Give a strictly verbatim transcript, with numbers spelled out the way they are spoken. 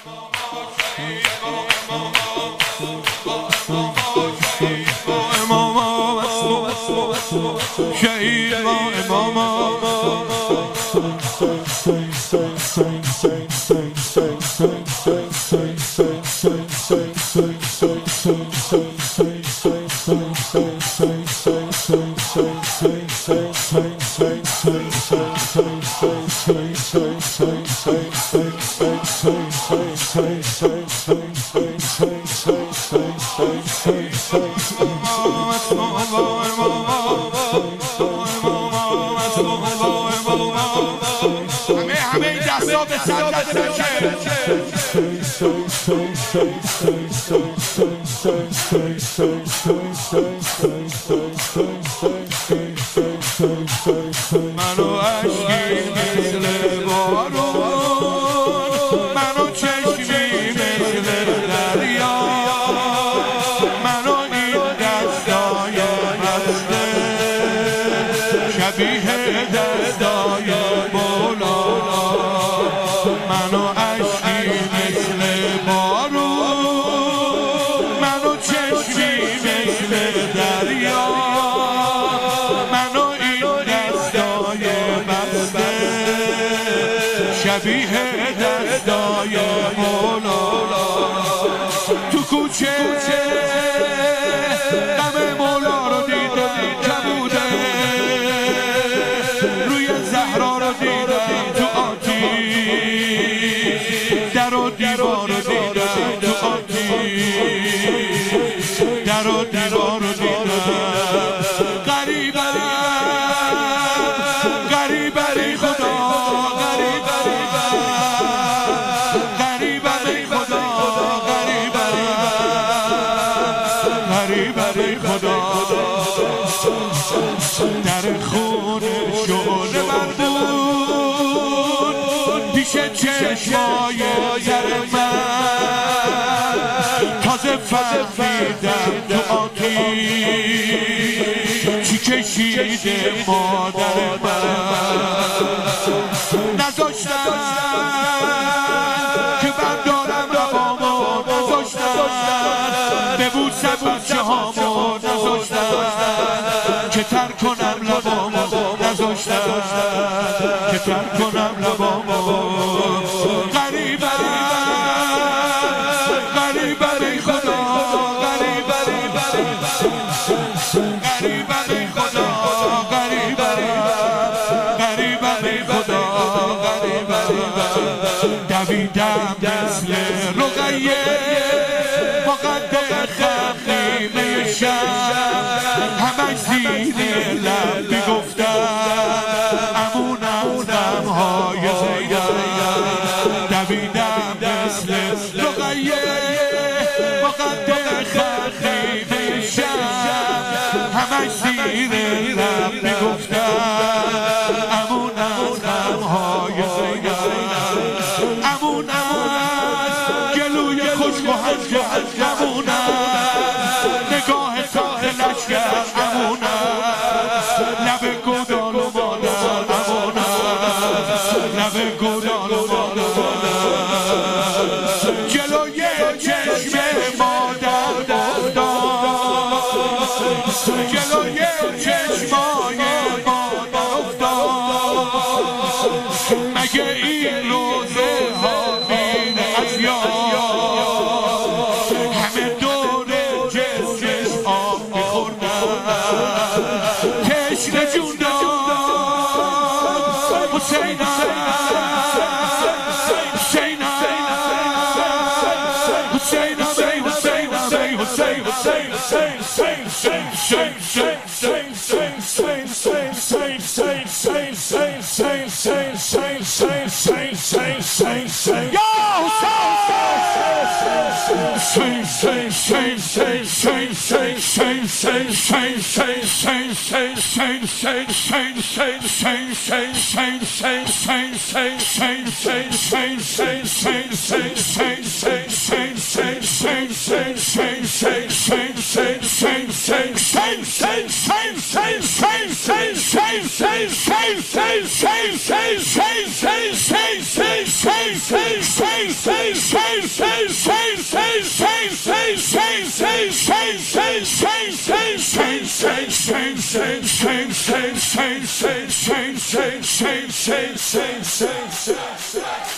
شهید با اماما همه همه این دستا به سمت منو عشقی مثل بارون، منو چشمی مثل دریا، منو این دستای بسته شبیه دستای مولا، منو عشقی مثل بارون، منو چشمی مثل دریا، منو این دستای بسته شبیه دستای مولا. تو کوچه غم مولا رو دیدم کبوده، روی زهرا رو دیدم تو آتیش، در و دیوار رو دیدم تو آتیش، در و دیوار رو دیدم. غریبم غریبم ای خدا، غریبم غریبم ای خدا، غریبم غریبم ای خدا. در خونه شعله من بود پیش چشمای زر من، تازه فهمیدم تو آتیش چی کشیده مادر من. نذاشتم که من دارم روامو، نذاشتم ببوسم بچه هامو، نذاشتم که ترک کنم لبامو، نذاشتم که ترک کنم لبامو. غریبم غریبم ای خدا، غریبم غریبم ای خدا، غریبم غریبم ای خدا، غریبم. دویدم مثل رقیه با قد خم نیمه شب، همش زیر لب میگفتم امونم دمهای زیدم. دویدم مثل رقیه با قد خم نیمه شب، همش زیر لب میگفتم امونم دمهای زیدم. امونم گلوی خشک و هنجر، امونم نگاه ساخت لشکر، امونم لب گودال و مادر، امونم لب گودال و مادر. جلوی چشم مادر افتاد، جلوی چشمای مادر افتاد. مگه این روزه ها بین از یاد، همه دور جسمش آب میخوردن، تشنه جون داد حسینم حسینم حسینم ای حسینم ای حسین حسین حسین حسین حسین Shame, shame, shame, shame, shame, shame, shame, shame, shame, shame, shame.